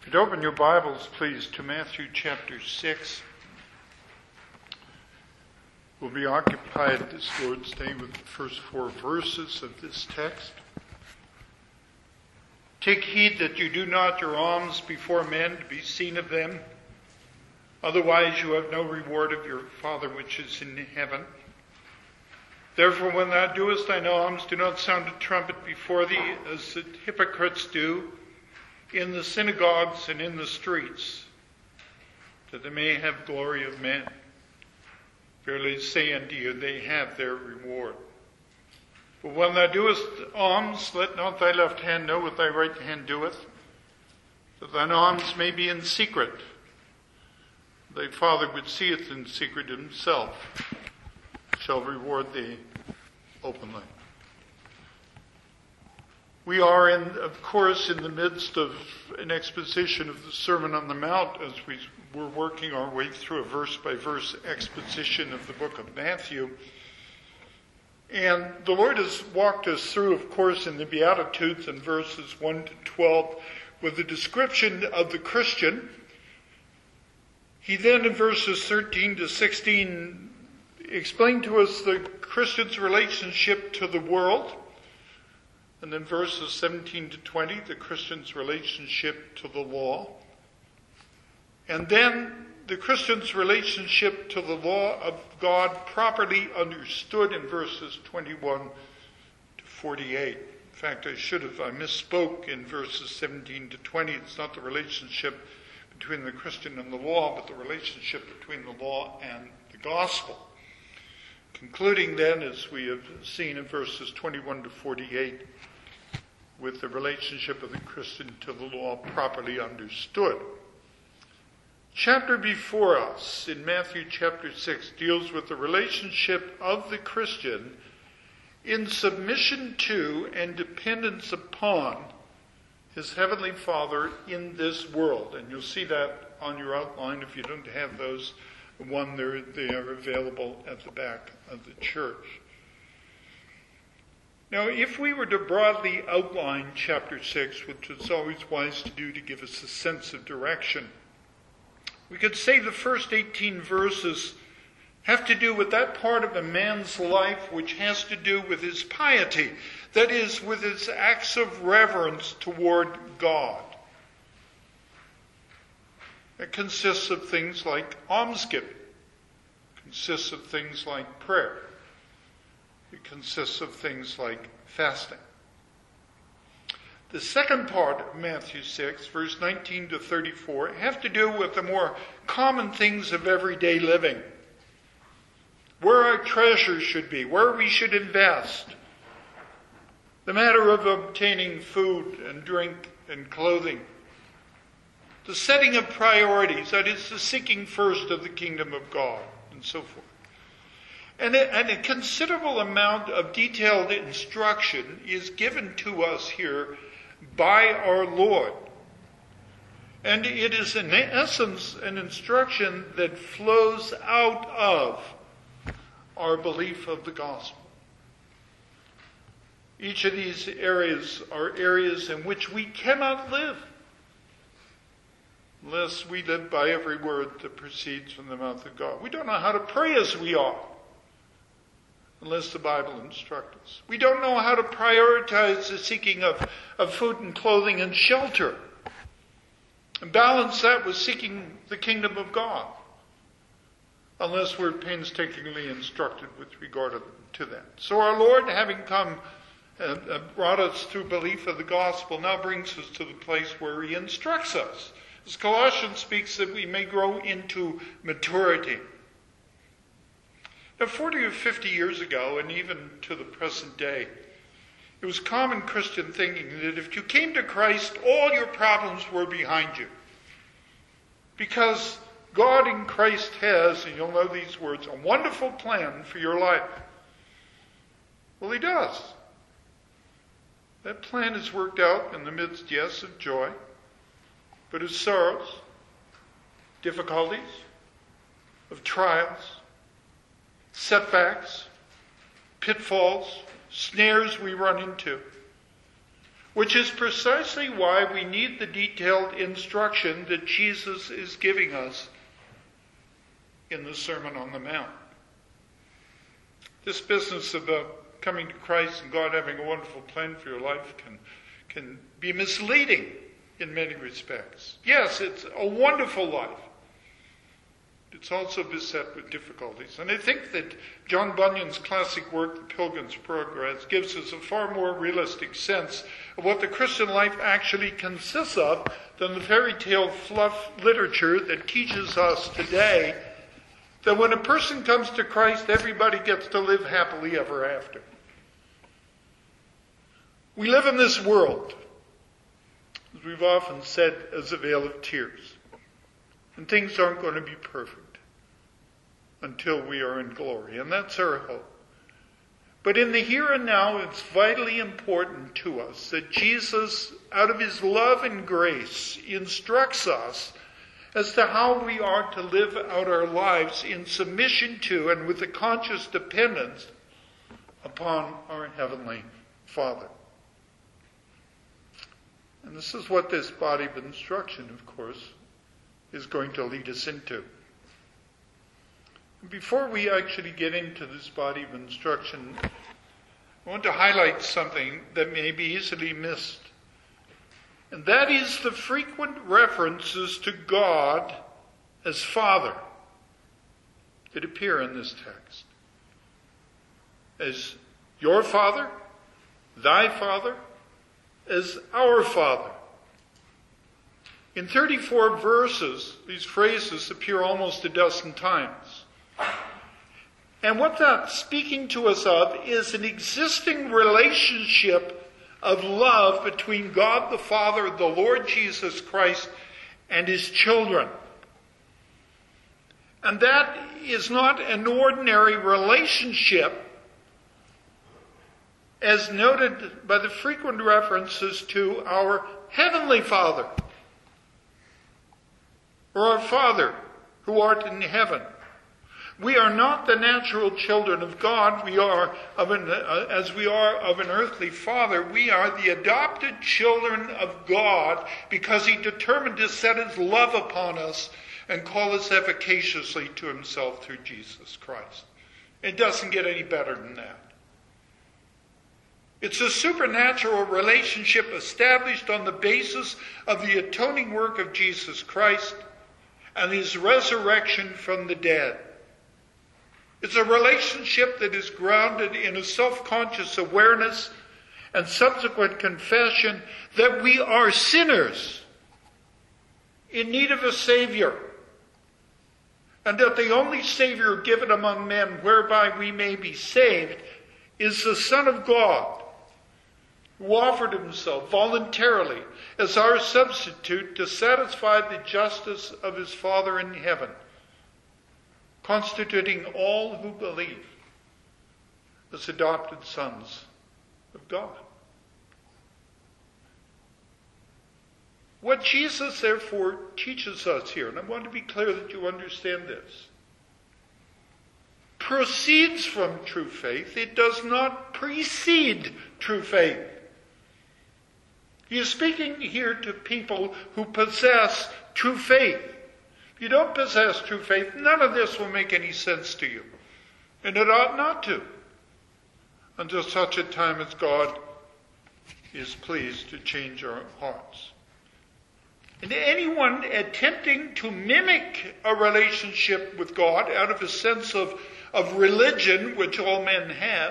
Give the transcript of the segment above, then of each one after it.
If you'd open your Bibles, please, to Matthew chapter 6. We'll be occupied this Lord's Day with the first 4 verses of this text. Take heed that you do not your alms before men to be seen of them. Otherwise you have no reward of your Father which is in heaven. Therefore when thou doest thine alms, do not sound a trumpet before thee, as the hypocrites do in the synagogues and in the streets, that they may have glory of men. Verily I say unto you, they have their reward. But when thou doest alms, let not thy left hand know what thy right hand doeth, that thine alms may be in secret. Thy Father which seeth in secret himself shall reward thee openly. We are, of course, in the midst of an exposition of the Sermon on the Mount as we were working our way through a verse-by-verse exposition of the book of Matthew. And the Lord has walked us through, of course, in the Beatitudes in verses 1 to 12 with a description of the Christian. He then, in verses 13 to 16, explained to us the Christian's relationship to the world. And then verses 17 to 20, the Christian's relationship to the law. And then the Christian's relationship to the law of God properly understood in verses 21 to 48. In fact, I misspoke in verses 17 to 20. It's not the relationship between the Christian and the law, but the relationship between the law and the gospel. Concluding then, as we have seen in verses 21 to 48, with the relationship of the Christian to the law properly understood. Chapter before us, in Matthew chapter 6, deals with the relationship of the Christian in submission to and dependence upon his heavenly Father in this world. And you'll see that on your outline. If you don't have those, they are available at the back of the church. Now, if we were to broadly outline chapter 6, which is always wise to do to give us a sense of direction, we could say the first 18 verses have to do with that part of a man's life which has to do with his piety, that is, with his acts of reverence toward God. It consists of things like almsgiving, consists of things like prayer. It consists of things like fasting. The second part of Matthew 6, verse 19 to 34, have to do with the more common things of everyday living. Where our treasures should be, where we should invest. The matter of obtaining food and drink and clothing. The setting of priorities, that is, the seeking first of the kingdom of God, and so forth. And a considerable amount of detailed instruction is given to us here by our Lord. And it is in essence an instruction that flows out of our belief of the gospel. Each of these areas are areas in which we cannot live unless we live by every word that proceeds from the mouth of God. We don't know how to pray as we ought unless the Bible instructs us. We don't know how to prioritize the seeking of food and clothing and shelter and balance that with seeking the kingdom of God unless we're painstakingly instructed with regard to that. So our Lord, having come brought us through belief of the gospel, now brings us to the place where he instructs us. As Colossians speaks, that we may grow into maturity. Now, 40 or 50 years ago, and even to the present day, it was common Christian thinking that if you came to Christ, all your problems were behind you. Because God in Christ has, and you'll know these words, a wonderful plan for your life. Well, he does. That plan is worked out in the midst, yes, of joy, but of sorrows, difficulties, of trials, setbacks, pitfalls, snares we run into. which is precisely why we need the detailed instruction that Jesus is giving us in the Sermon on the Mount. This business about coming to Christ and God having a wonderful plan for your life can be misleading in many respects. Yes, it's a wonderful life. It's also beset with difficulties. And I think that John Bunyan's classic work, The Pilgrim's Progress, gives us a far more realistic sense of what the Christian life actually consists of than the fairy tale fluff literature that teaches us today that when a person comes to Christ, everybody gets to live happily ever after. We live in this world, as we've often said, as a vale of tears. And things aren't going to be perfect until we are in glory. And that's our hope. But in the here and now, it's vitally important to us that Jesus, out of his love and grace, instructs us as to how we are to live out our lives in submission to and with a conscious dependence upon our Heavenly Father. And this is what this body of instruction, of course, is going to lead us into. Before we actually get into this body of instruction, I want to highlight something that may be easily missed. And that is the frequent references to God as Father that appear in this text. As your Father, thy Father, as our Father. In 34 verses, these phrases appear almost a dozen times. And what that's speaking to us of is an existing relationship of love between God the Father, the Lord Jesus Christ, and his children. And that is not an ordinary relationship, as noted by the frequent references to our Heavenly Father, or our Father who art in heaven. We are not the natural children of God. As we are of an earthly father, we are the adopted children of God because he determined to set his love upon us and call us efficaciously to himself through Jesus Christ. It doesn't get any better than that. It's a supernatural relationship established on the basis of the atoning work of Jesus Christ and his resurrection from the dead. It's a relationship that is grounded in a self-conscious awareness and subsequent confession that we are sinners in need of a Savior, and that the only Savior given among men whereby we may be saved is the Son of God, who offered himself voluntarily as our substitute to satisfy the justice of his Father in heaven, constituting all who believe as adopted sons of God. What Jesus therefore teaches us here, and I want to be clear that you understand this, proceeds from true faith. It does not precede true faith. He is speaking here to people who possess true faith. If you don't possess true faith, none of this will make any sense to you. And it ought not to, until such a time as God is pleased to change our hearts. And anyone attempting to mimic a relationship with God out of a sense of religion, which all men have,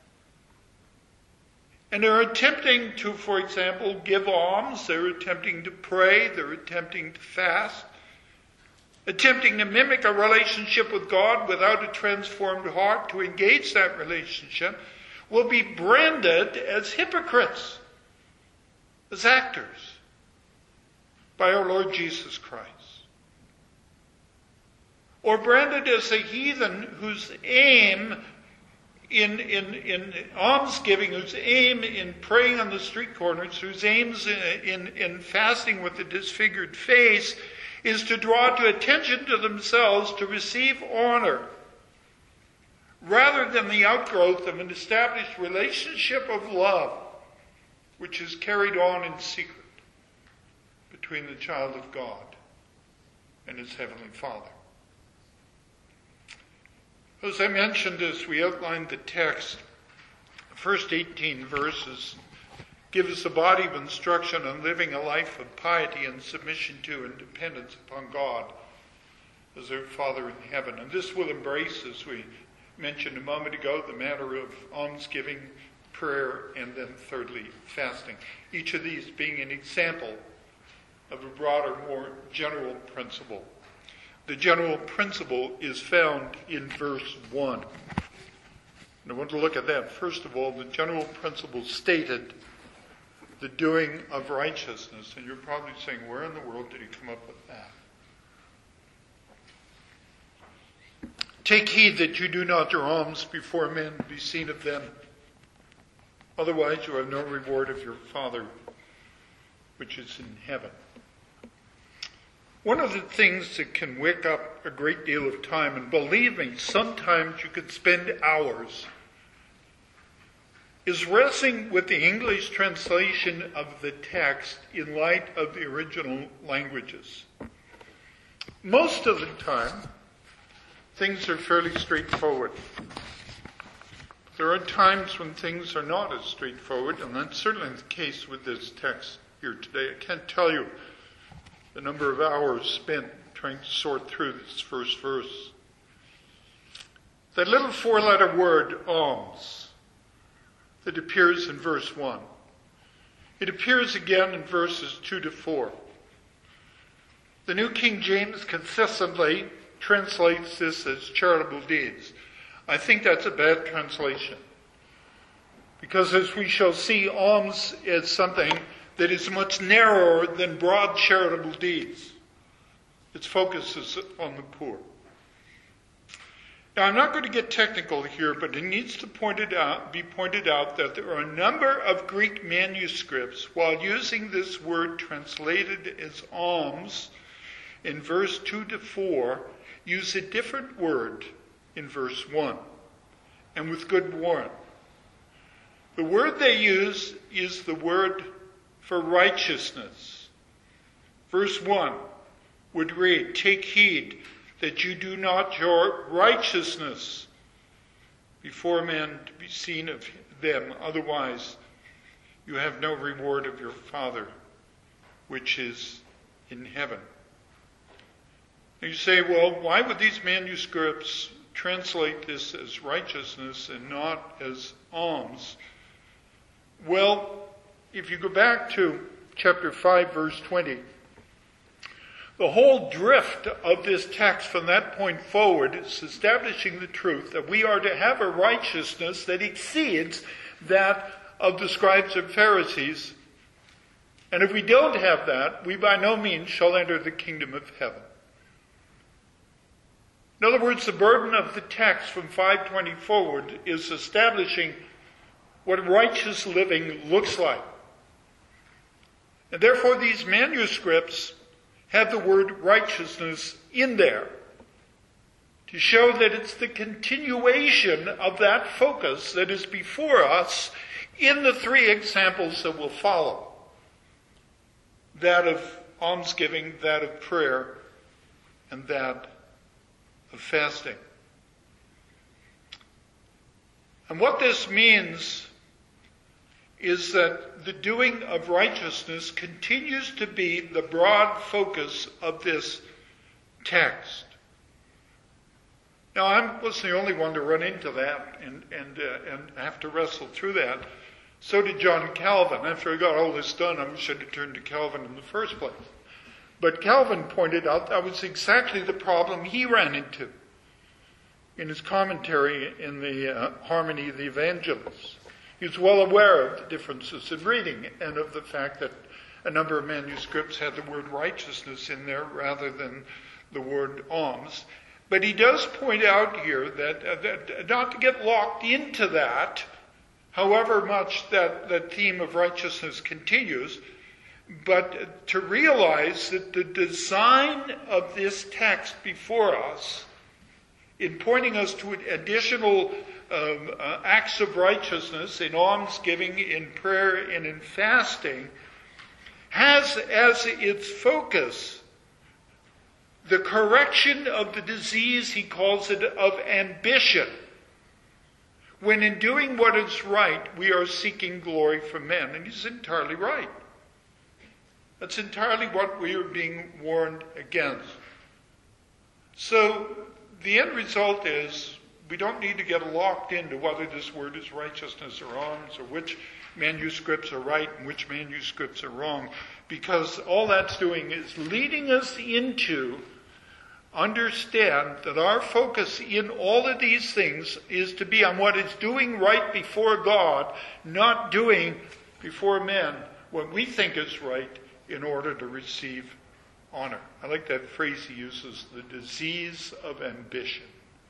and they're attempting to, for example, give alms, they're attempting to pray, they're attempting to fast, attempting to mimic a relationship with God without a transformed heart to engage that relationship, will be branded as hypocrites, as actors, by our Lord Jesus Christ. Or branded as a heathen whose aim in almsgiving, whose aim in praying on the street corners, whose aims in fasting with a disfigured face is to draw to attention to themselves to receive honor, rather than the outgrowth of an established relationship of love which is carried on in secret between the child of God and his heavenly Father. As I mentioned as we outlined the text, the first 18 verses give us a body of instruction on living a life of piety and submission to and dependence upon God as our Father in heaven. And this will embrace, as we mentioned a moment ago, the matter of almsgiving, prayer, and then thirdly, fasting. Each of these being an example of a broader, more general principle. The general principle is found in verse 1. And I want to look at that. First of all, the general principle stated the doing of righteousness. And you're probably saying, where in the world did he come up with that? Take heed that you do not your alms before men be seen of them. Otherwise you have no reward of your Father which is in heaven. One of the things that can wake up a great deal of time, and believe me, sometimes you could spend hours, is wrestling with the English translation of the text in light of the original languages. Most of the time, things are fairly straightforward. There are times when things are not as straightforward, and that's certainly the case with this text here today. I can't tell you the number of hours spent trying to sort through this first verse. That little four-letter word, alms, that appears in verse 1. It appears again in verses 2 to 4. The New King James consistently translates this as charitable deeds. I think that's a bad translation. Because as we shall see, alms is something that is much narrower than broad charitable deeds. Its focus is on the poor. Now, I'm not going to get technical here, but it needs to be pointed out that there are a number of Greek manuscripts, while using this word translated as alms in verse 2 to 4, use a different word in verse 1, and with good warrant. The word they use is the word for righteousness. Verse 1 would read, take heed that you do not your righteousness before men to be seen of them, otherwise you have no reward of your Father which is in heaven. You say, well, why would these manuscripts translate this as righteousness and not as alms? Well, if you go back to chapter 5, verse 20, the whole drift of this text from that point forward is establishing the truth that we are to have a righteousness that exceeds that of the scribes and Pharisees. And if we don't have that, we by no means shall enter the kingdom of heaven. In other words, the burden of the text from 5:20 forward is establishing what righteous living looks like. And therefore these manuscripts have the word righteousness in there to show that it's the continuation of that focus that is before us in the three examples that will follow. That of almsgiving, that of prayer, and that of fasting. And what this means is that the doing of righteousness continues to be the broad focus of this text. Now, I wasn't the only one to run into that and have to wrestle through that. So did John Calvin. After I got all this done, I should have turned to Calvin in the first place. But Calvin pointed out that was exactly the problem he ran into in his commentary in the Harmony of the Evangelists. He was well aware of the differences in reading and of the fact that a number of manuscripts had the word righteousness in there rather than the word alms. But he does point out here that not to get locked into that, however much that theme of righteousness continues, but to realize that the design of this text before us, in pointing us to additional acts of righteousness, in almsgiving, in prayer, and in fasting, has as its focus the correction of the disease, he calls it, of ambition. When in doing what is right, we are seeking glory from men. And he's entirely right. That's entirely what we are being warned against. So the end result is we don't need to get locked into whether this word is righteousness or alms, or which manuscripts are right and which manuscripts are wrong, because all that's doing is leading us into understand that our focus in all of these things is to be on what is doing right before God, not doing before men what we think is right in order to receive honor. I like that phrase he uses, the disease of ambition.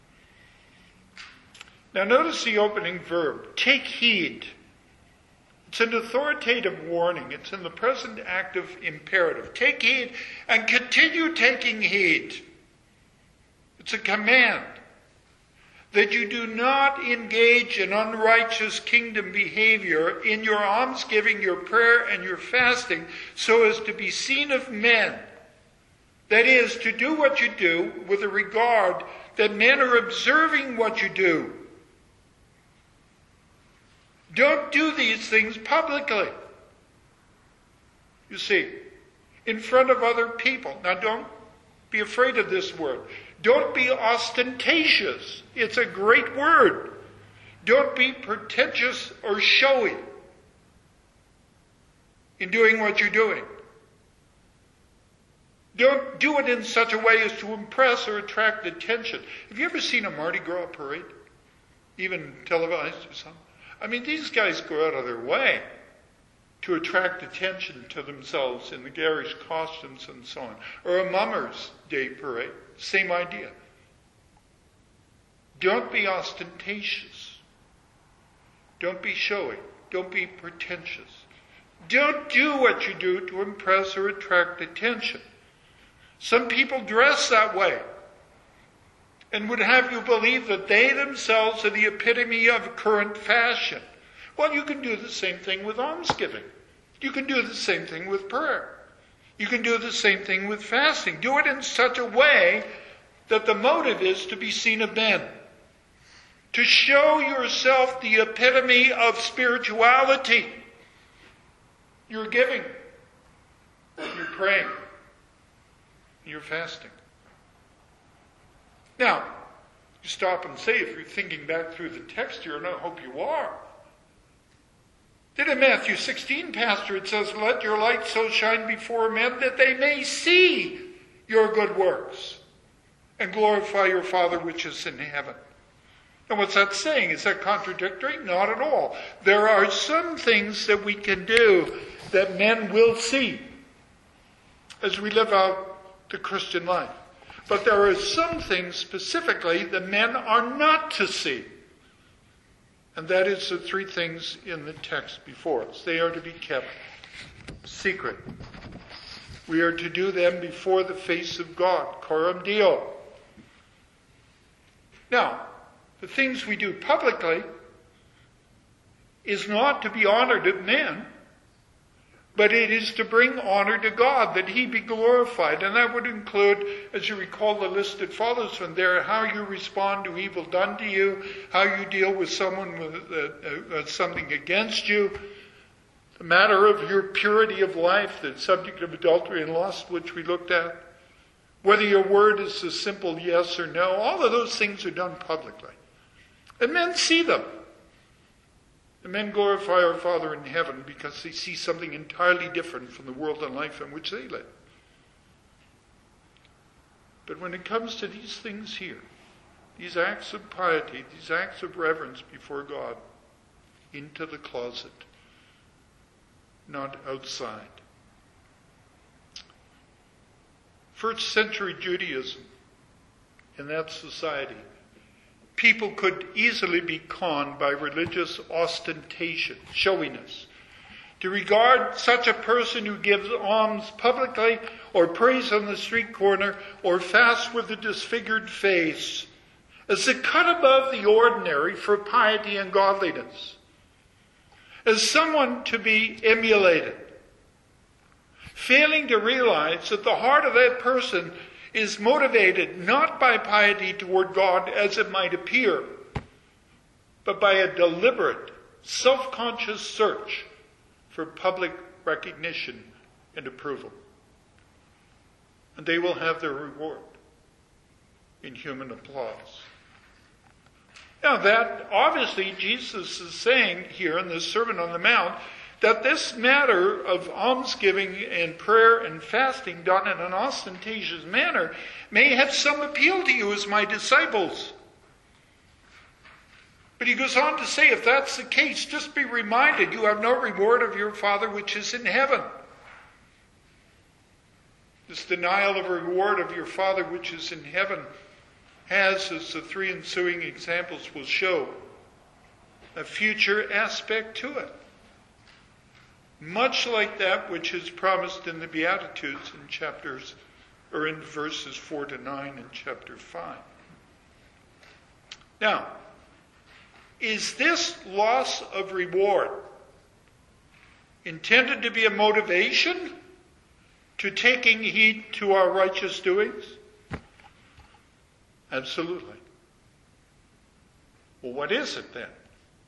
Now notice the opening verb, take heed. It's an authoritative warning. It's in the present active imperative. Take heed and continue taking heed. It's a command that you do not engage in unrighteous kingdom behavior in your almsgiving, your prayer, and your fasting so as to be seen of men. That is, to do what you do with a regard that men are observing what you do. Don't do these things publicly. You see, in front of other people. Now don't be afraid of this word. Don't be ostentatious. It's a great word. Don't be pretentious or showy in doing what you're doing. Don't do it in such a way as to impress or attract attention. Have you ever seen a Mardi Gras parade? Even televised or something? I mean, these guys go out of their way to attract attention to themselves in the garish costumes and so on. Or a Mummers Day parade. Same idea. Don't be ostentatious. Don't be showy. Don't be pretentious. Don't do what you do to impress or attract attention. Some people dress that way and would have you believe that they themselves are the epitome of current fashion. Well, you can do the same thing with almsgiving. You can do the same thing with prayer. You can do the same thing with fasting. Do it in such a way that the motive is to be seen of men. To show yourself the epitome of spirituality. You're giving. You're praying. You're fasting. Now, you stop and say, if you're thinking back through the text here, and I hope you are, then in Matthew 16, Pastor, it says, let your light so shine before men that they may see your good works and glorify your Father which is in heaven. And what's that saying? Is that contradictory? Not at all. There are some things that we can do that men will see as we live out the Christian life. But there are some things specifically that men are not to see. And that is the three things in the text before us. They are to be kept secret. We are to do them before the face of God. Coram Deo. Now, the things we do publicly is not to be honored of men, but it is to bring honor to God, that he be glorified. And that would include, as you recall the list that follows from there, how you respond to evil done to you, how you deal with someone with something against you, the matter of your purity of life, the subject of adultery and lust, which we looked at, whether your word is a simple yes or no. All of those things are done publicly. And men see them. And men glorify our Father in heaven because they see something entirely different from the world and life in which they live. But when it comes to these things here, these acts of piety, these acts of reverence before God, into the closet, not outside. First century Judaism, in that society, people could easily be conned by religious ostentation, showiness. To regard such a person who gives alms publicly, or prays on the street corner, or fasts with a disfigured face, as a cut above the ordinary for piety and godliness, as someone to be emulated, failing to realize that the heart of that person is motivated not by piety toward God as it might appear, but by a deliberate, self-conscious search for public recognition and approval. And they will have their reward in human applause. Now that, obviously, Jesus is saying here in this Sermon on the Mount that this matter of almsgiving and prayer and fasting done in an ostentatious manner may have some appeal to you as my disciples. But he goes on to say, if that's the case, just be reminded you have no reward of your Father which is in heaven. This denial of a reward of your Father which is in heaven has, as the three ensuing examples will show, a future aspect to it. Much like that which is promised in the Beatitudes in verses 4 to 9 in chapter 5. Now, is this loss of reward intended to be a motivation to taking heed to our righteous doings? Absolutely. Well, what is it then?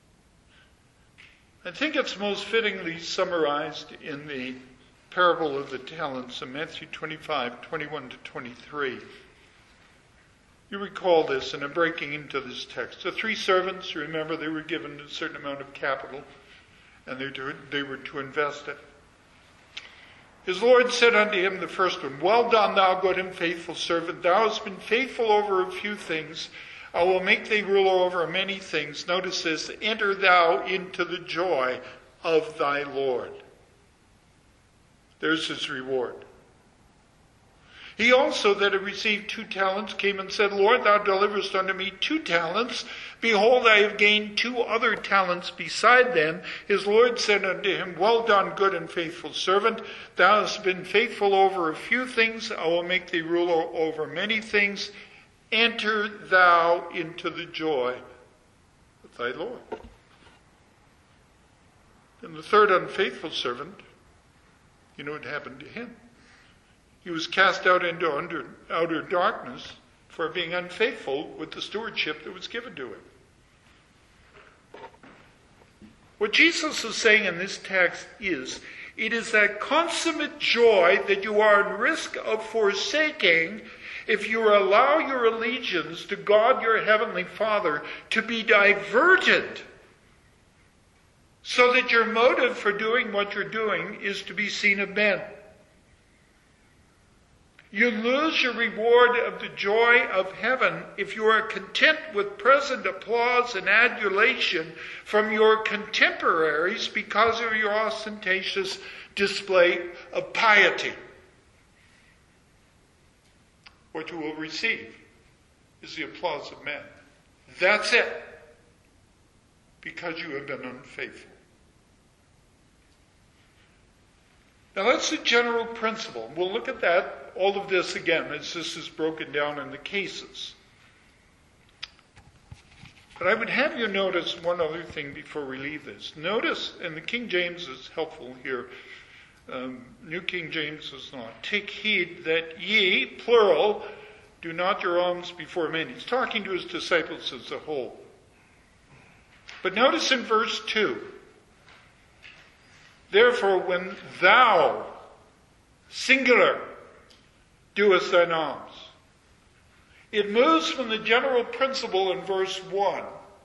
I think it's most fittingly summarized in the parable of the talents in Matthew 25, 21 to 23. You recall this, and I'm breaking into this text. The three servants, remember, they were given a certain amount of capital, and they were to invest it. His Lord said unto him, the first one, Well done, thou good and faithful servant. Thou hast been faithful over a few things. I will make thee ruler over many things. Notice this, enter thou into the joy of thy Lord. There's his reward. He also that had received 2 talents came and said, Lord, thou deliverest unto me 2 talents. Behold, I have gained 2 other talents beside them. His Lord said unto him, Well done, good and faithful servant. Thou hast been faithful over a few things. I will make thee ruler over many things. Enter thou into the joy of thy Lord. And the third unfaithful servant, you know what happened to him? He was cast out into outer darkness for being unfaithful with the stewardship that was given to him. What Jesus is saying in this text is, it is that consummate joy that you are at risk of forsaking if you allow your allegiance to God, your heavenly Father, to be diverted so that your motive for doing what you're doing is to be seen of men. You lose your reward of the joy of heaven if you are content with present applause and adulation from your contemporaries because of your ostentatious display of piety. What you will receive is the applause of men. That's it. Because you have been unfaithful. Now that's the general principle. We'll look at that, all of this again, as this is broken down in the cases. But I would have you notice one other thing before we leave this. Notice, and the King James is helpful here, New King James is not. Take heed that ye, plural, do not your alms before men. He's talking to his disciples as a whole. But notice in verse 2, therefore when thou, singular, doest thine alms. It moves from the general principle in verse 1,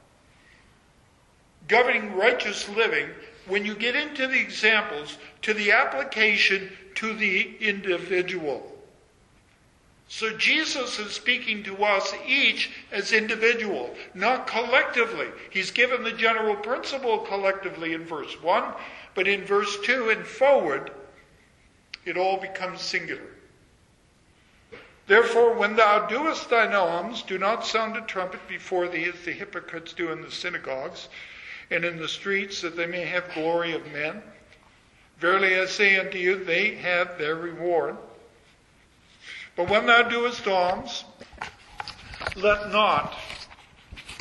governing righteous living, when you get into the examples, to the application to the individual. So Jesus is speaking to us each as individual, not collectively. He's given the general principle collectively in verse 1, but in verse 2 and forward, it all becomes singular. Therefore, when thou doest thine alms, do not sound a trumpet before thee as the hypocrites do in the synagogues and in the streets, that they may have glory of men. Verily I say unto you, they have their reward. But when thou doest alms, let not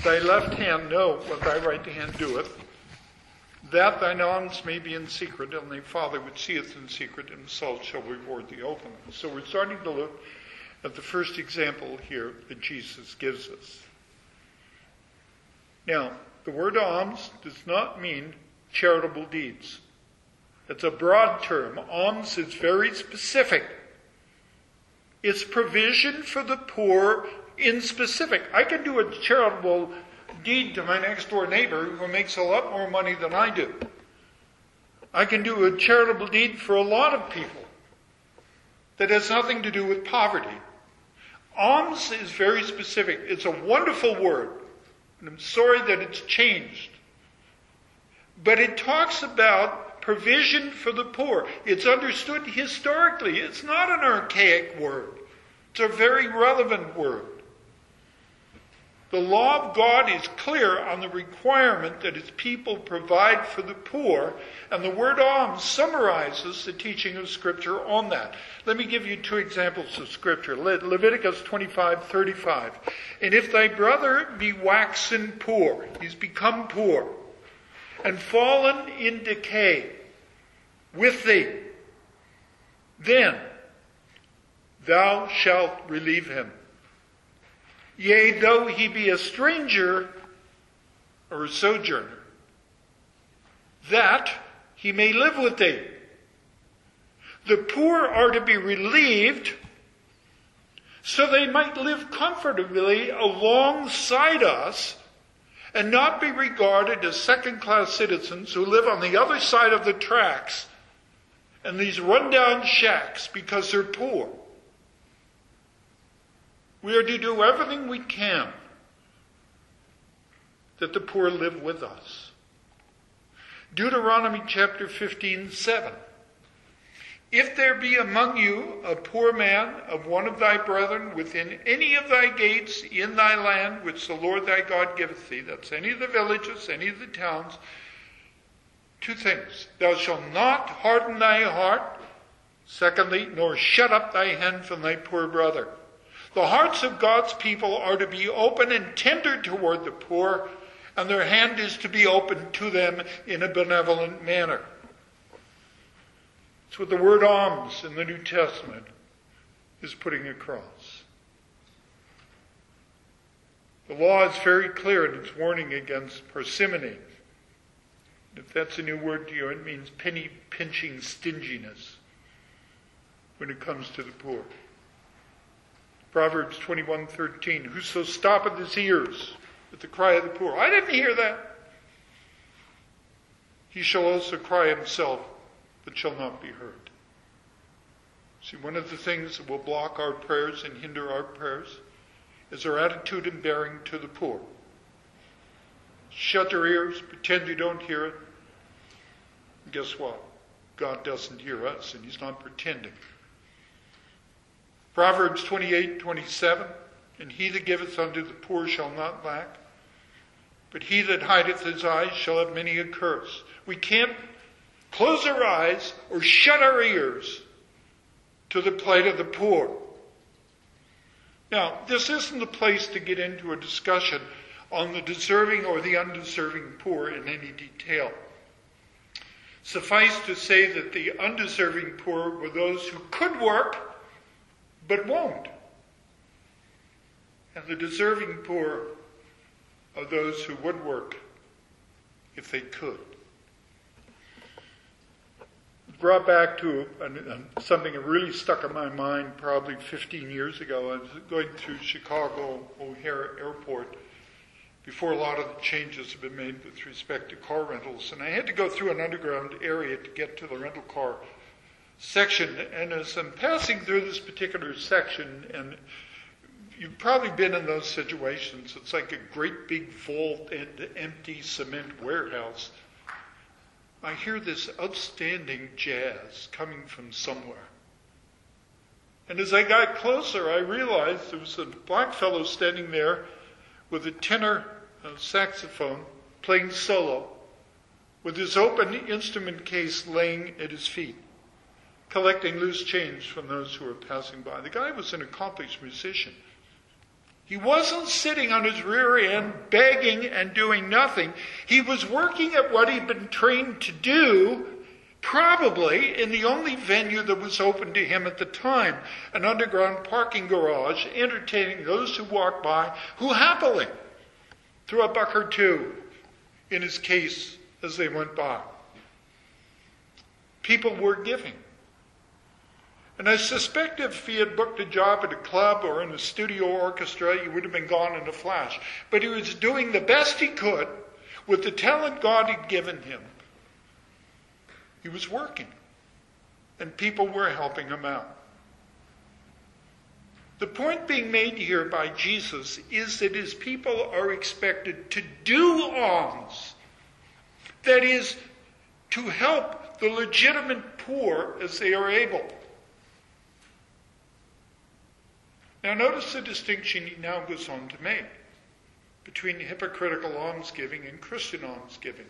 thy left hand know what thy right hand doeth, that thine alms may be in secret, and thy Father which seeth in secret himself shall reward thee openly. So we're starting to look at the first example here that Jesus gives us. Now, the word alms does not mean charitable deeds. It's a broad term. Alms is very specific. It's provision for the poor in specific. I can do a charitable deed to my next door neighbor who makes a lot more money than I do. I can do a charitable deed for a lot of people that has nothing to do with poverty. Alms is very specific. It's a wonderful word, and I'm sorry that it's changed. But it talks about provision for the poor. It's understood historically. It's not an archaic word. It's a very relevant word. The law of God is clear on the requirement that its people provide for the poor, and the word alms summarizes the teaching of Scripture on that. Let me give you two examples of Scripture. Leviticus 25:35. And if thy brother be waxen poor, he's become poor, and fallen in decay with thee, then thou shalt relieve him. Yea, though he be a stranger or a sojourner, that he may live with thee. The poor are to be relieved so they might live comfortably alongside us and not be regarded as second-class citizens who live on the other side of the tracks and these run-down shacks because they're poor. We are to do everything we can that the poor live with us. Deuteronomy chapter 15:7. If there be among you a poor man of one of thy brethren within any of thy gates in thy land which the Lord thy God giveth thee, that's any of the villages, any of the towns, two things. Thou shalt not harden thy heart, secondly, nor shut up thy hand from thy poor brother. The hearts of God's people are to be open and tender toward the poor, and their hand is to be open to them in a benevolent manner. It's what the word alms in the New Testament is putting across. The law is very clear in its warning against parsimony. If that's a new word to you, it means penny-pinching stinginess when it comes to the poor. Proverbs 21:13, whoso stoppeth his ears at the cry of the poor. I didn't hear that. He shall also cry himself, but shall not be heard. See, one of the things that will block our prayers and hinder our prayers is our attitude in bearing to the poor. Shut your ears, pretend you don't hear it. And guess what? God doesn't hear us, and he's not pretending. Proverbs 28:27, and he that giveth unto the poor shall not lack, but he that hideth his eyes shall have many a curse. We can't close our eyes or shut our ears to the plight of the poor. Now, this isn't the place to get into a discussion on the deserving or the undeserving poor in any detail. Suffice to say that the undeserving poor were those who could work but won't. And the deserving poor are those who would work if they could. Brought back to something that really stuck in my mind probably 15 years ago. I was going through Chicago O'Hare Airport before a lot of the changes have been made with respect to car rentals. And I had to go through an underground area to get to the rental car section. And as I'm passing through this particular section, and you've probably been in those situations, it's like a great big vault and empty cement warehouse. I hear this outstanding jazz coming from somewhere. And as I got closer, I realized there was a black fellow standing there with a tenor saxophone playing solo, with his open instrument case laying at his feet, collecting loose change from those who were passing by. The guy was an accomplished musician. He wasn't sitting on his rear end begging and doing nothing. He was working at what he'd been trained to do, probably in the only venue that was open to him at the time, an underground parking garage, entertaining those who walked by, who happily threw a buck or two in his case as they went by. People were giving. And I suspect if he had booked a job at a club or in a studio orchestra, he would have been gone in a flash. But he was doing the best he could with the talent God had given him. He was working. And people were helping him out. The point being made here by Jesus is that his people are expected to do alms. That is, to help the legitimate poor as they are able. Now notice the distinction he now goes on to make between hypocritical almsgiving and Christian almsgiving.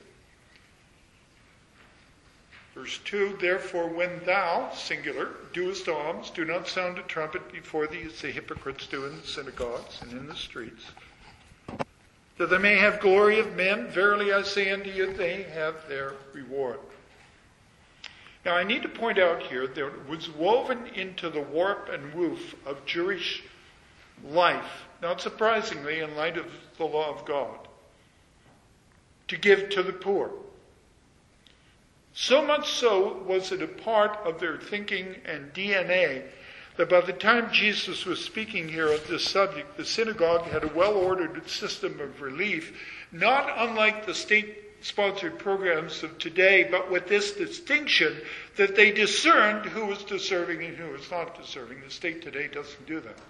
Verse 2, therefore when thou, singular, doest alms, do not sound a trumpet before thee as the hypocrites do in the synagogues and in the streets, that they may have glory of men. Verily I say unto you, they have their reward. Now I need to point out here that it was woven into the warp and woof of Jewish life, not surprisingly in light of the law of God, to give to the poor. So much so was it a part of their thinking and DNA that by the time Jesus was speaking here of this subject, the synagogue had a well-ordered system of relief, not unlike the state-sponsored programs of today, but with this distinction that they discerned who was deserving and who was not deserving. The state today doesn't do that.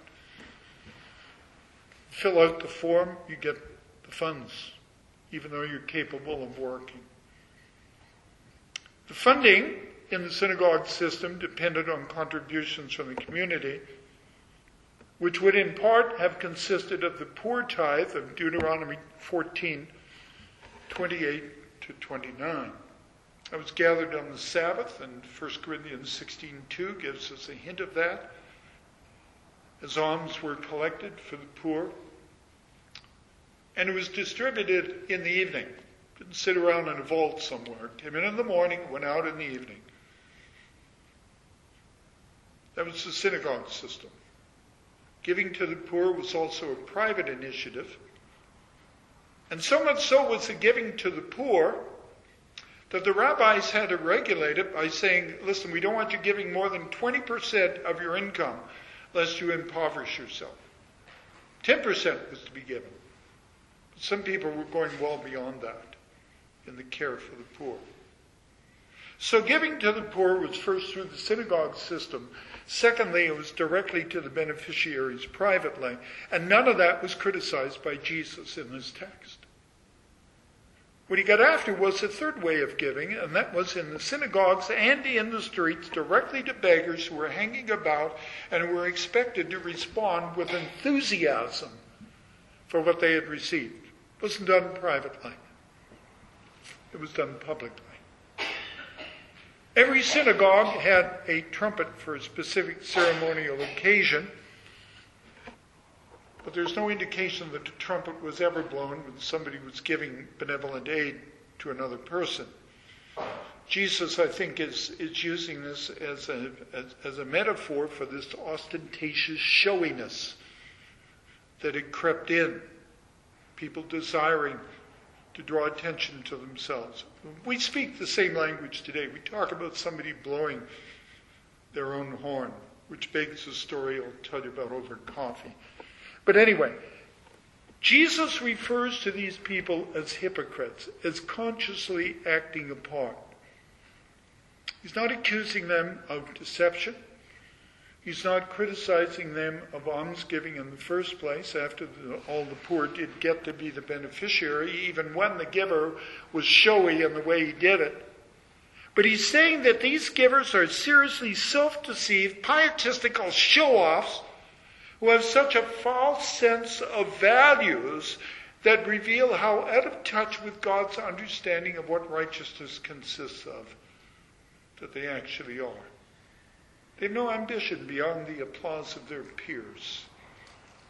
Fill out the form, you get the funds, even though you're capable of working. The funding in the synagogue system depended on contributions from the community, which would in part have consisted of the poor tithe of Deuteronomy 14:28-29. That was gathered on the Sabbath, and 1 Corinthians 16:2 gives us a hint of that, as alms were collected for the poor. And it was distributed in the evening. Didn't sit around in a vault somewhere. Came in the morning, went out in the evening. That was the synagogue system. Giving to the poor was also a private initiative. And so much so was the giving to the poor that the rabbis had to regulate it by saying, listen, we don't want you giving more than 20% of your income lest you impoverish yourself. 10% was to be given. But some people were going well beyond that in the care for the poor. So giving to the poor was first through the synagogue system. Secondly, it was directly to the beneficiaries privately. And none of that was criticized by Jesus in this text. What he got after was a third way of giving, and that was in the synagogues and in the streets, directly to beggars who were hanging about and who were expected to respond with enthusiasm for what they had received. It wasn't done privately. It was done publicly. Every synagogue had a trumpet for a specific ceremonial occasion, but there's no indication that the trumpet was ever blown when somebody was giving benevolent aid to another person. Jesus, I think, is using this as a metaphor for this ostentatious showiness that had crept in. People desiring to draw attention to themselves. We speak the same language today. We talk about somebody blowing their own horn, which begs a story I'll tell you about over coffee. But anyway, Jesus refers to these people as hypocrites, as consciously acting a part. He's not accusing them of deception. He's not criticizing them of almsgiving in the first place, after all the poor did get to be the beneficiary, even when the giver was showy in the way he did it. But he's saying that these givers are seriously self-deceived, pietistical show-offs who have such a false sense of values that reveal how out of touch with God's understanding of what righteousness consists of that they actually are. They have no ambition beyond the applause of their peers.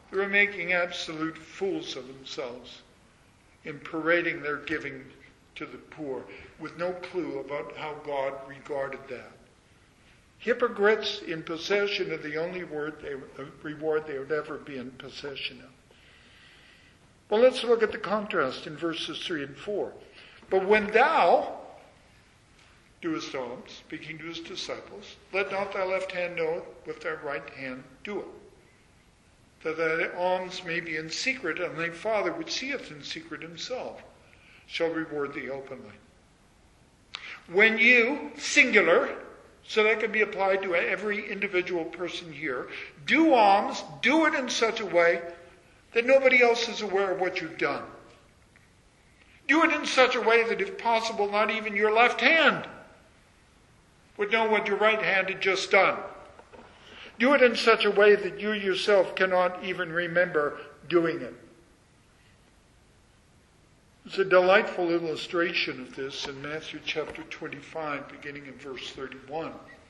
They were making absolute fools of themselves in parading their giving to the poor with no clue about how God regarded that. Hypocrites in possession of the only reward they would ever be in possession of. Well, let's look at the contrast in verses 3 and 4. But when thou doest alms, speaking to his disciples, let not thy left hand know what thy right hand doeth, that thy alms may be in secret, and thy Father which seeth in secret himself shall reward thee openly. When you, singular, so that can be applied to every individual person here, do alms, do it in such a way that nobody else is aware of what you've done. Do it in such a way that, if possible, not even your left hand would know what your right hand had just done. Do it in such a way that you yourself cannot even remember doing it. There's a delightful illustration of this in Matthew chapter 25, beginning in verse 31.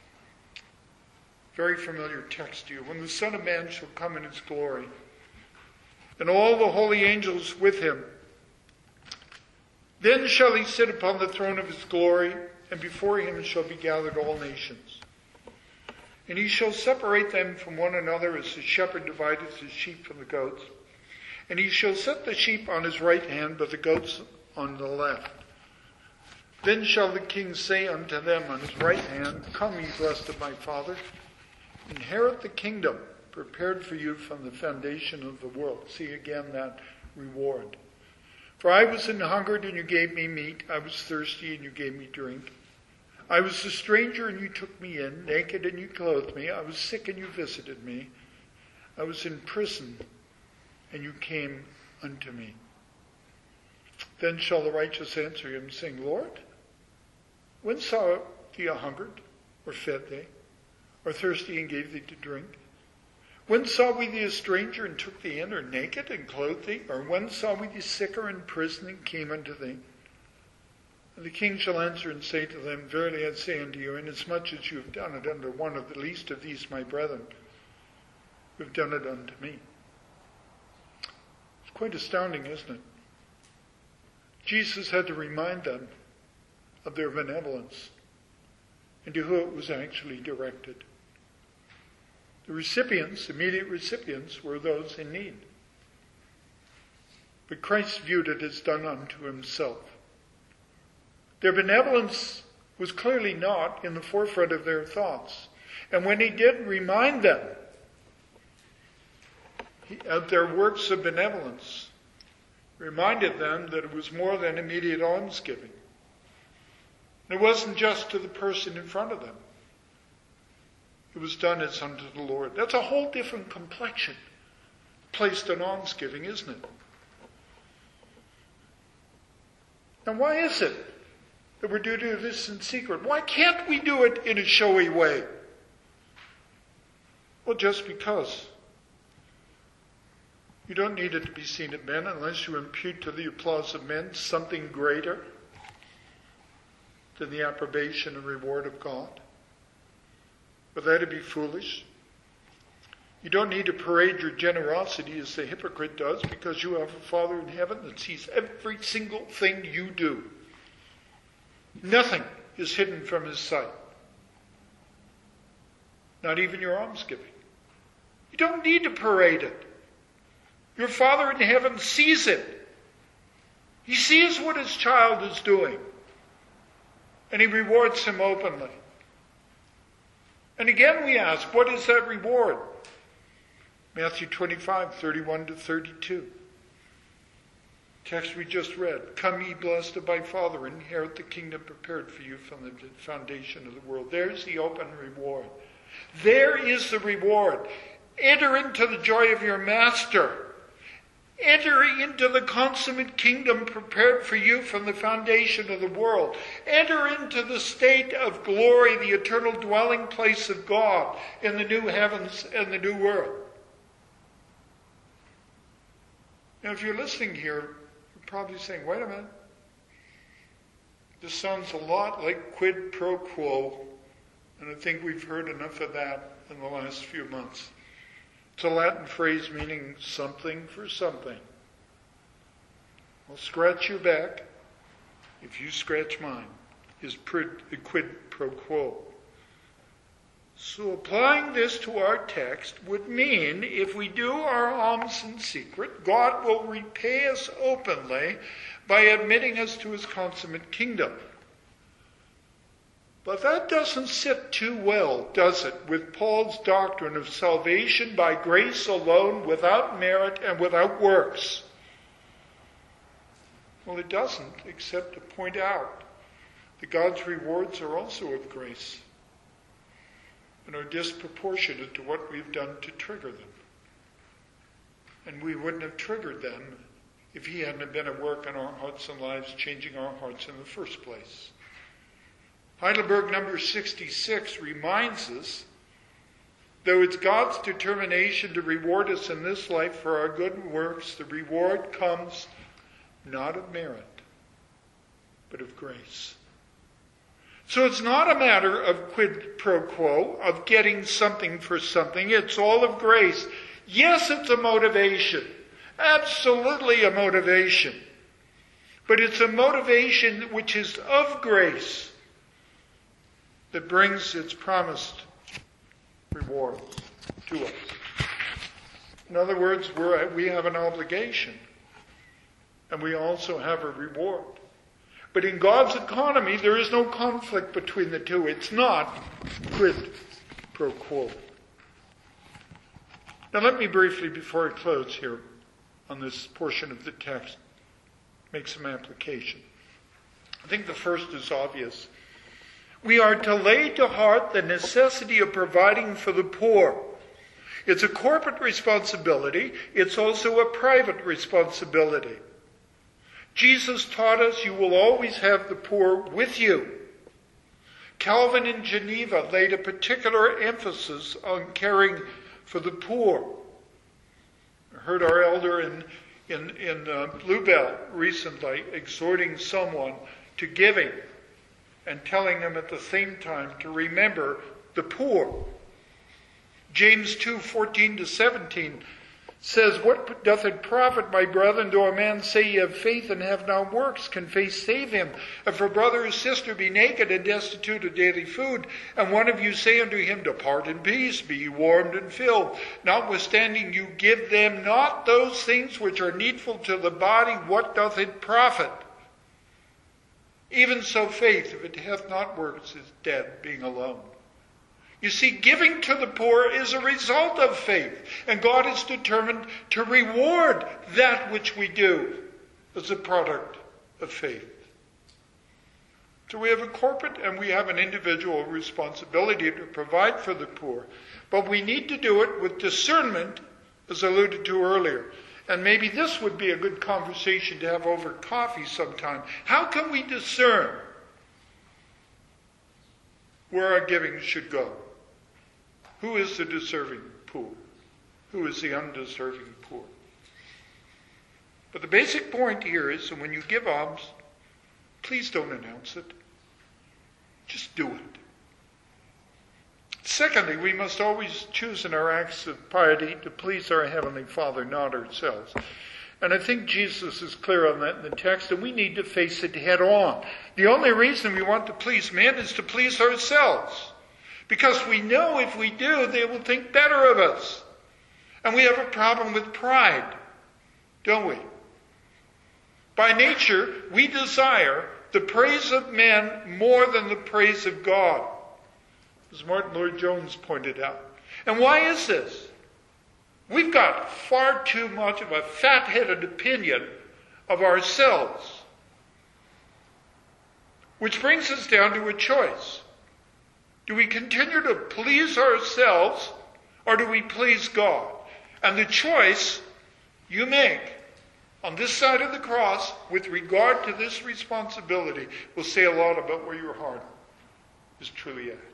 Very familiar text to you. When the Son of Man shall come in his glory, and all the holy angels with him, then shall he sit upon the throne of his glory, and before him shall be gathered all nations. And he shall separate them from one another as the shepherd divideth his sheep from the goats. And he shall set the sheep on his right hand, but the goats on the left. Then shall the king say unto them on his right hand, Come, ye blessed of my Father, inherit the kingdom prepared for you from the foundation of the world. See again that reward. For I was an hungered, and you gave me meat. I was thirsty, and you gave me drink. I was a stranger, and you took me in. Naked, and you clothed me. I was sick, and you visited me. I was in prison, and you came unto me. Then shall the righteous answer him, saying, Lord, when saw thee a hungered, or fed thee, or thirsty, and gave thee to drink? When saw we thee a stranger, and took thee in, or naked, and clothed thee? Or when saw we thee sick, or in prison, and came unto thee? And the king shall answer and say to them, Verily I say unto you, inasmuch as you have done it unto one of the least of these my brethren, you have done it unto me. It's quite astounding, isn't it? Jesus had to remind them of their benevolence and to who it was actually directed. The recipients, immediate recipients, were those in need. But Christ viewed it as done unto himself. Their benevolence was clearly not in the forefront of their thoughts. And when he did remind them of their works of benevolence, reminded them that it was more than immediate almsgiving. And it wasn't just to the person in front of them. It was done as unto the Lord. That's a whole different complexion placed on almsgiving, isn't it? Now, why is it that we're to do this in secret? Why can't we do it in a showy way? Well, just because. You don't need it to be seen of men unless you impute to the applause of men something greater than the approbation and reward of God. But that'd be foolish. You don't need to parade your generosity as the hypocrite does, because you have a Father in heaven that sees every single thing you do. Nothing is hidden from his sight. Not even your almsgiving. You don't need to parade it. Your Father in heaven sees it. He sees what his child is doing. And he rewards him openly. And again we ask, what is that reward? Matthew 25, 31 to 32. Text we just read. Come ye blessed of my Father, inherit the kingdom prepared for you from the foundation of the world. There's the open reward. There is the reward. Enter into the joy of your master. Enter into the consummate kingdom prepared for you from the foundation of the world. Enter into the state of glory, the eternal dwelling place of God in the new heavens and the new world. Now, if you're listening here, you're probably saying, wait a minute. This sounds a lot like quid pro quo, and I think we've heard enough of that in the last few months. It's a Latin phrase meaning something for something. I'll scratch your back if you scratch mine, is quid pro quo. So applying this to our text would mean if we do our alms in secret, God will repay us openly by admitting us to his consummate kingdom. But that doesn't sit too well, does it, with Paul's doctrine of salvation by grace alone, without merit and without works? Well, it doesn't, except to point out that God's rewards are also of grace and are disproportionate to what we've done to trigger them. And we wouldn't have triggered them if he hadn't been at work in our hearts and lives, changing our hearts in the first place. Heidelberg number 66 reminds us, though it's God's determination to reward us in this life for our good works, the reward comes not of merit, but of grace. So it's not a matter of quid pro quo, of getting something for something. It's all of grace. Yes, it's a motivation. Absolutely a motivation. But it's a motivation which is of grace that brings its promised rewards to us. In other words, we have an obligation, and we also have a reward. But in God's economy, there is no conflict between the two. It's not quid pro quo. Now let me briefly, before I close here on this portion of the text, make some application. I think the first is obvious. We are to lay to heart the necessity of providing for the poor. It's a corporate responsibility. It's also a private responsibility. Jesus taught us you will always have the poor with you. Calvin in Geneva laid a particular emphasis on caring for the poor. I heard our elder in Bluebell recently exhorting someone to giving and telling them at the same time to remember the poor. James 2:14-17 says, "What doth it profit, my brethren, though a man say ye have faith and have not works? Can faith save him? If a brother or sister be naked and destitute of daily food, and one of you say unto him, Depart in peace, be ye warmed and filled, notwithstanding you give them not those things which are needful to the body, what doth it profit? Even so faith, if it hath not works, is dead, being alone." You see, giving to the poor is a result of faith, and God is determined to reward that which we do as a product of faith. So we have a corporate and we have an individual responsibility to provide for the poor, but we need to do it with discernment, as alluded to earlier. And maybe this would be a good conversation to have over coffee sometime. How can we discern where our giving should go? Who is the deserving poor? Who is the undeserving poor? But the basic point here is that when you give alms, please don't announce it. Just do it. Secondly, we must always choose in our acts of piety to please our Heavenly Father, not ourselves. And I think Jesus is clear on that in the text, and we need to face it head on. The only reason we want to please men is to please ourselves. Because we know if we do, they will think better of us. And we have a problem with pride, don't we? By nature, we desire the praise of men more than the praise of God, as Martin Lloyd-Jones pointed out. And why is this? We've got far too much of a fat-headed opinion of ourselves. Which brings us down to a choice. Do we continue to please ourselves, or do we please God? And the choice you make on this side of the cross with regard to this responsibility will say a lot about where your heart is truly at.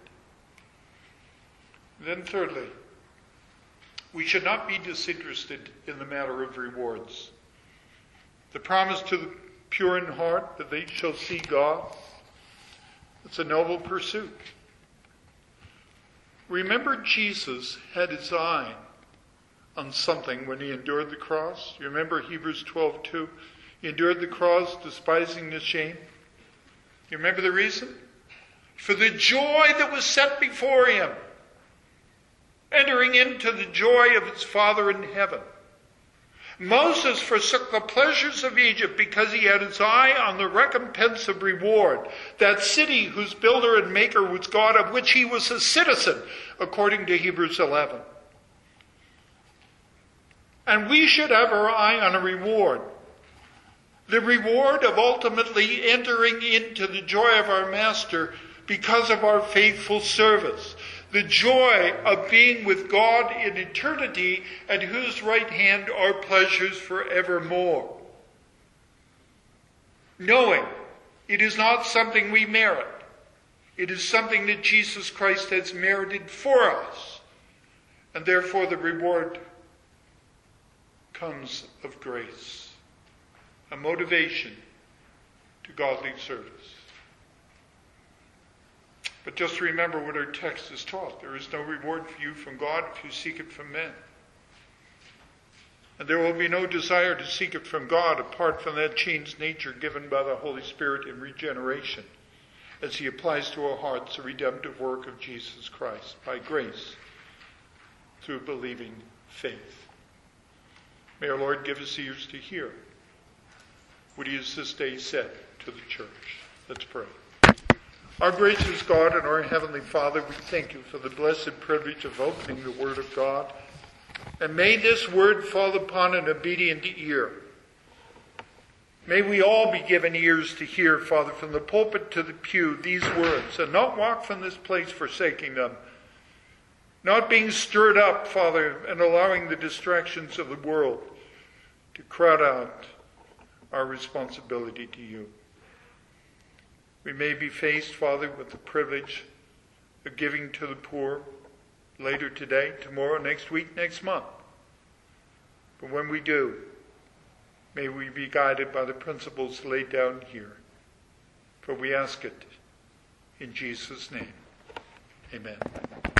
Then thirdly, we should not be disinterested in the matter of rewards. The promise to the pure in heart that they shall see God, it's a noble pursuit. Remember, Jesus had his eye on something when he endured the cross. You remember Hebrews 12:2? He endured the cross, despising the shame. You remember the reason? For the joy that was set before him, entering into the joy of his Father in heaven. Moses forsook the pleasures of Egypt because he had his eye on the recompense of reward, that city whose builder and maker was God, of which he was a citizen, according to Hebrews 11. And we should have our eye on a reward. The reward of ultimately entering into the joy of our Master because of our faithful service. The joy of being with God in eternity, at whose right hand are pleasures forevermore. Knowing it is not something we merit. It is something that Jesus Christ has merited for us. And therefore the reward comes of grace. A motivation to godly service. But just remember what our text has taught. There is no reward for you from God if you seek it from men. And there will be no desire to seek it from God apart from that changed nature given by the Holy Spirit in regeneration, as he applies to our hearts the redemptive work of Jesus Christ by grace through believing faith. May our Lord give us ears to hear what he has this day said to the church. Let's pray. Our gracious God and our Heavenly Father, we thank you for the blessed privilege of opening the Word of God. And may this Word fall upon an obedient ear. May we all be given ears to hear, Father, from the pulpit to the pew, these words, and not walk from this place forsaking them. Not being stirred up, Father, and allowing the distractions of the world to crowd out our responsibility to you. We may be faced, Father, with the privilege of giving to the poor later today, tomorrow, next week, next month. But when we do, may we be guided by the principles laid down here. For we ask it in Jesus' name. Amen.